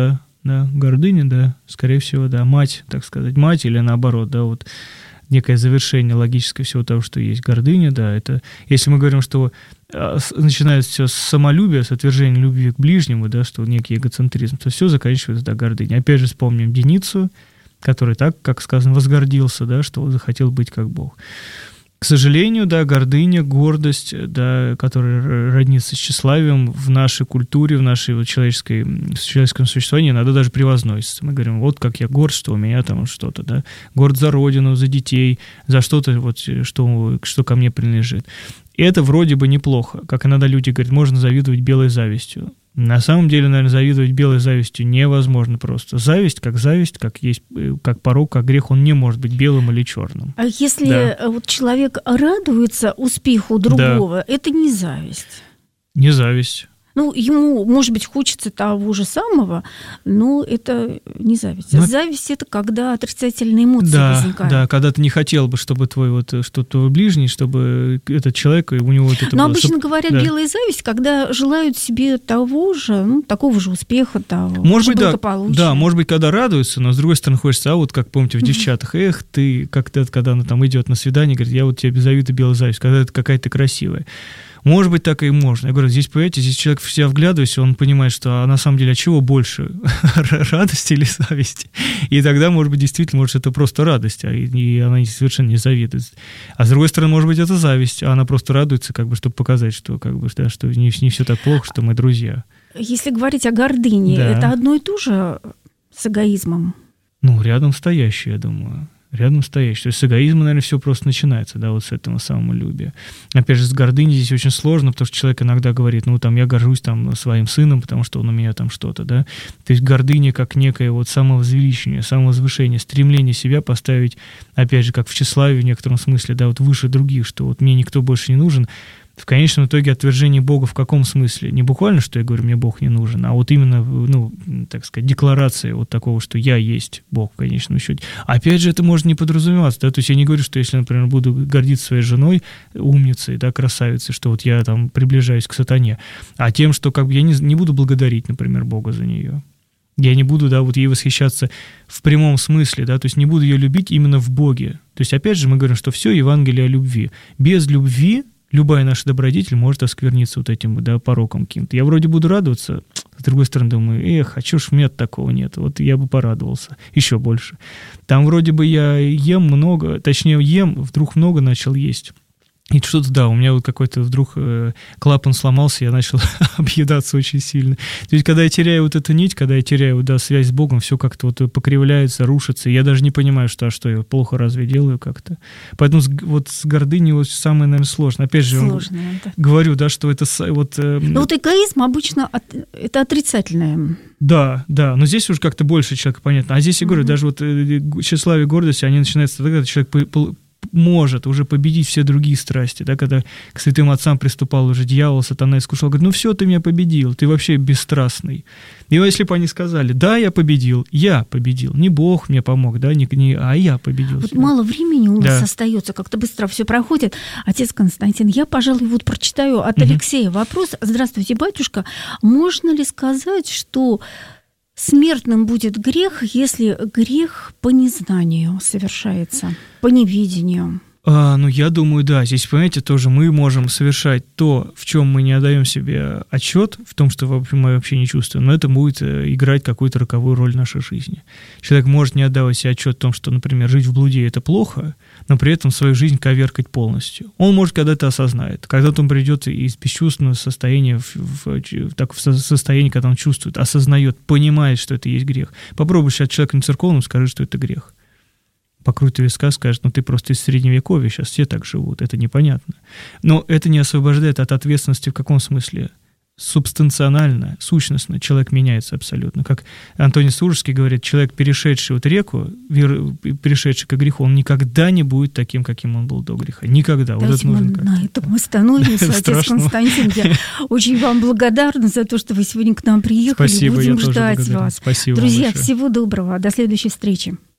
Да, гордыня, да, скорее всего, да, мать, так сказать, мать или наоборот, да, вот некое завершение логическое всего того, что есть гордыня, да, это, если мы говорим, что начинается все с самолюбия, с отвержения любви к ближнему, да, что некий эгоцентризм, то все заканчивается, да, гордыней. Опять же, вспомним Деницу, который так, как сказано, возгордился, да, что захотел быть как Бог. К сожалению, да, гордыня, гордость, да, которая роднится с тщеславием в нашей культуре, в нашей вот человеческом существовании, иногда даже превозносится. Мы говорим, вот как я горд, что у меня там что-то, да, горд за родину, за детей, за что-то, вот, что ко мне принадлежит. И это вроде бы неплохо. Как иногда люди говорят, можно завидовать белой завистью. На самом деле, наверное, завидовать белой завистью невозможно просто. Зависть, как есть, как порок, как грех, он не может быть белым или черным. А если вот человек радуется успеху другого, это не зависть? Не зависть. Ему, может быть, хочется того же самого, но это не зависть. Зависть – это когда отрицательные эмоции возникают. Да, когда ты не хотел бы, чтобы твой ближний, чтобы этот человек, у него вот это но было. Обычно говорят белая зависть, когда желают себе того же, такого же успеха, того может же быть, благополучия. Да, может быть, когда радуются, но с другой стороны хочется, вот как помните в девчатах, ты, когда она там идет на свидание, говорит, я вот тебе завидую белой зависть, когда это какая-то красивая. Может быть, так и можно. Я говорю, здесь, понимаете, здесь человек в себя вглядывается, он понимает, что на самом деле, от чего больше? Радости или зависти? И тогда, может быть, действительно, может, это просто радость, и она совершенно не завидует. А с другой стороны, может быть, это зависть, а она просто радуется, чтобы показать, что, что не все так плохо, что мы друзья. Если говорить о гордыне, это одно и то же с эгоизмом? Рядом стоящее, я думаю. Рядом стоящий. То есть с эгоизма, наверное, все просто начинается, да, вот с этого самолюбия. Опять же, с гордыней здесь очень сложно, потому что человек иногда говорит, я горжусь там своим сыном, потому что он у меня там что-то, да. То есть гордыня как некое вот самовозвеличение, самовозвышение, стремление себя поставить, опять же, как в тщеславии в некотором смысле, да, вот выше других, что вот мне никто больше не нужен. В конечном итоге отвержение Бога в каком смысле? Не буквально, что я говорю, мне Бог не нужен, а вот именно, так сказать, декларация вот такого, что я есть Бог в конечном счете. Опять же, это может не подразумеваться, да, то есть я не говорю, что если, например, буду гордиться своей женой, умницей, да, красавицей, что вот я там приближаюсь к сатане, а тем, что я не буду благодарить, например, Бога за нее. Я не буду, да, вот ей восхищаться в прямом смысле, да, то есть не буду ее любить именно в Боге. То есть, опять же, мы говорим, что все Евангелие о любви. Без любви любая наша добродетель может оскверниться вот этим, да, пороком каким-то. Я вроде буду радоваться, с другой стороны думаю, а чё ж у меня такого нет, вот я бы порадовался еще больше. Там вроде бы я ем много, точнее вдруг много начал есть. И что-то, да, у меня вот какой-то вдруг клапан сломался, я начал объедаться очень сильно. То есть, когда я теряю вот эту нить, когда я теряю, да, связь с Богом, все как-то вот покривляется, рушится, я даже не понимаю, что я плохо разве делаю как-то. Поэтому вот с гордыней вот самое, наверное, сложное. Опять же, говорю, да, что это вот... вот эгоизм обычно это отрицательное. Да, но здесь уже как-то больше человека понятно. А здесь, я говорю, даже вот тщеславие, гордость, они начинаются тогда, когда человек может уже победить все другие страсти, да, когда к святым отцам приступал уже дьявол, сатана искушал, говорит, ну все, ты меня победил, ты вообще бесстрастный. И если бы они сказали, да, я победил, не Бог мне помог, да, а я победил. Вот мало времени у нас остается, как-то быстро все проходит. Отец Константин, я, пожалуй, вот прочитаю от Алексея вопрос. Здравствуйте, батюшка, можно ли сказать, что смертным будет грех, если грех по незнанию совершается, по неведению? Ну, я думаю, да. Здесь, понимаете, тоже мы можем совершать то, в чем мы не отдаем себе отчет, в том, что мы вообще не чувствуем, но это будет играть какую-то роковую роль в нашей жизни. Человек может не отдавать себе отчет в том, что, например, жить в блуде – это плохо, но при этом свою жизнь коверкать полностью. Он, может, когда-то осознает. Когда-то он придет из бесчувственного состояния в состояние, когда он чувствует, осознает, понимает, что это есть грех. Попробуй сейчас человеком церковным скажи, что это грех. Покрутит виска, скажет, ну ты просто из Средневековья, сейчас все так живут, это непонятно. Но это не освобождает от ответственности в каком смысле? Субстанционально, сущностно человек меняется абсолютно. Как Антоний Сурожский говорит, человек, перешедший вот реку, перешедший к греху, он никогда не будет таким, каким он был до греха. Никогда. Вот это нужно на этом остановимся, отец Константин. Я очень вам благодарна за то, что вы сегодня к нам приехали. Спасибо, будем ждать вас. Спасибо. Друзья, всего доброго. До следующей встречи.